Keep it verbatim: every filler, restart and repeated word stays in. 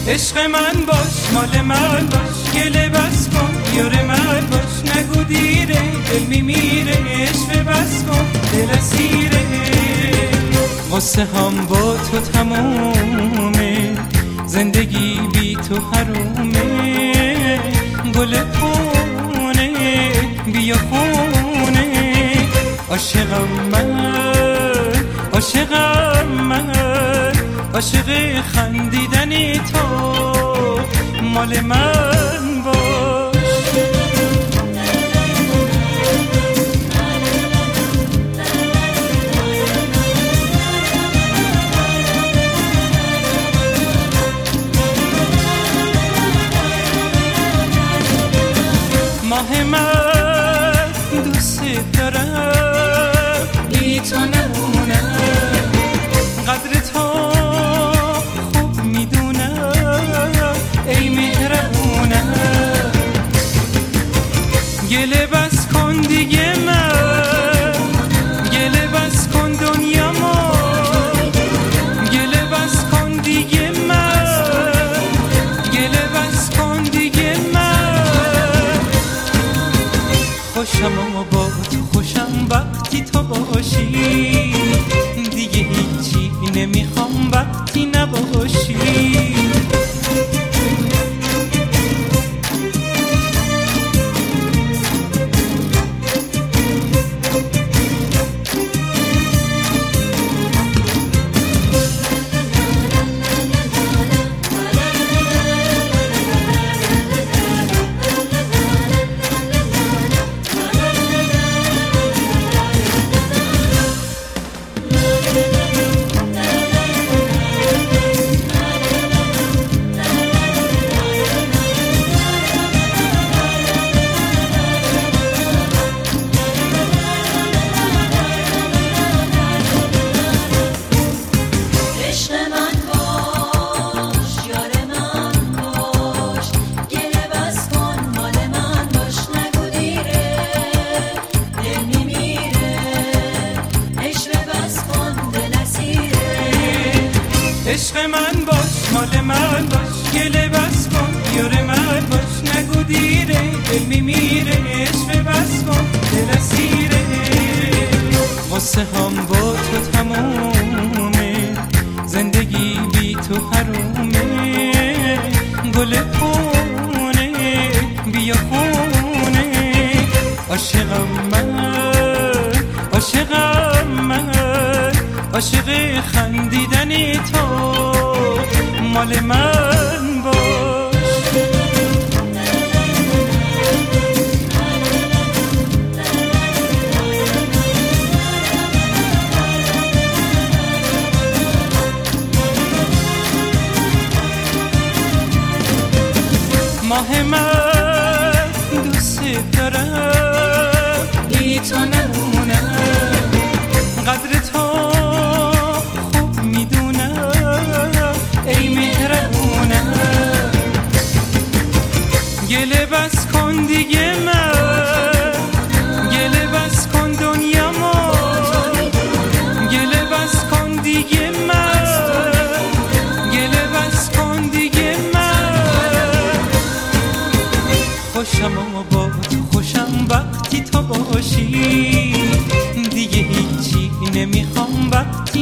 عشق من باش، مال من باش، گله بس کن، یار من باش، نگو دیره، دل میمیره، عشق بس کن، دل اسیره. واسه هم با تو تمومه، زندگی بی تو حرومه. گل خونه بیا خونه، عاشقم من، عاشقم من، عاشق خندیدنی تو، مال من باش. ماه من دوست دارم، بی تو نمونم، قدر تو خوب میدونم، ای مهربونم. گله بس کن دیگه من، گله بس کن دنیا ما، گله بس کن دیگه من، گله بس کن دیگه من. خوشم و با تو خوشم وقتی تو باشی، دیگه هیچی نمیخوام وقتی نباشی. عشق من باش، مال من باش، گله بس کن، یار من باش، نگو دیره، دل میمیره، عشق بس کن، دل اسیره. واسه هم با تو تمومه، زندگی بی تو حرومه. گل خونه بیا خونه، عاشقم من، عاشقم من، عاشق خندیدنی تو، مال من باش. ماه من دوست دارم، بی تو نمونم، قدر تو خوب میدونم، ای مهربونم. گله بس کن دیگه من، گله بس کن دنیا ما، گله بس کن دیگه من، گله بس کن دیگه من. خوشم و با تو خوشم وقتی تو باشی، دیگه هیچی نمیخوام وقتی